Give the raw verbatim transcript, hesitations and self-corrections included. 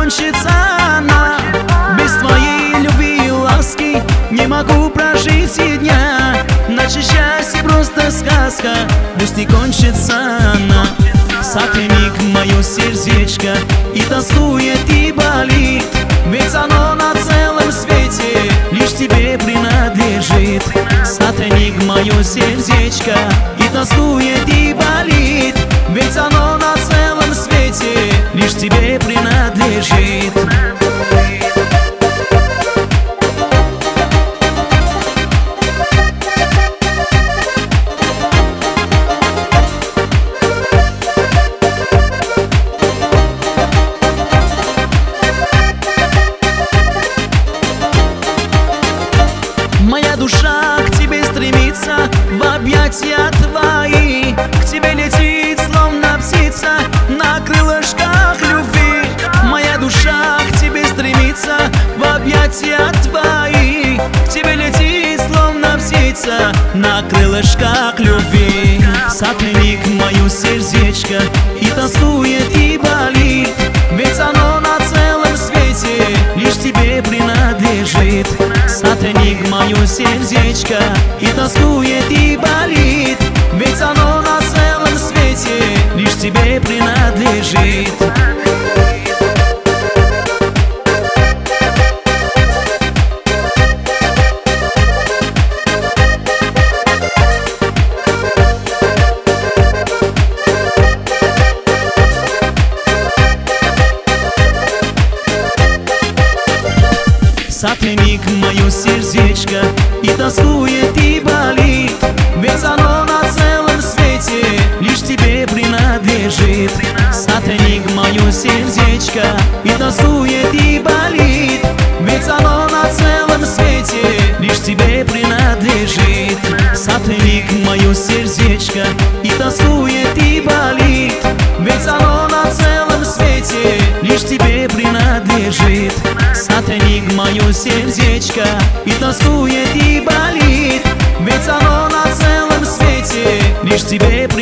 кончится она. Без твоей любви и ласки не могу прожить и дня. Наше счастье просто сказка, пусть не кончится она. Сохрани мое сердечко, и тоскует, и болит, ведь оно на целом свете лишь тебе принадлежит. Сохрани мое сердечко, и тоскует, и болит, ведь оно на целом свете лишь тебе принадлежит. Моя душа к тебе стремится, в объятия твои, к тебе летит, словно птица, на крылышках любви. Моя душа к тебе стремится, в объятия твои, к тебе летит, словно птица, на крылышках любви. Сохрани мое сердечко, и тоскует, и болит, ведь оно на целом свете лишь тебе принадлежит. Сохрани мое сердечко, и тоскует, и болит, ведь оно на целом свете лишь тебе принадлежит. Сохрани мое сердечко, и тоскует, и болит, ведь оно на целом свете лишь тебе принадлежит. Сохрани мое сердечко, и тоскует, и болит, ведь оно на целом свете лишь тебе принадлежит. Сохрани мое сердечко, и тоскует, и болит, ведь оно на целом свете лишь тебе принадлежит. Сохрани мое сердечко, и тоскует, и болит, ведь оно на целом свете лишь тебе принадлежит.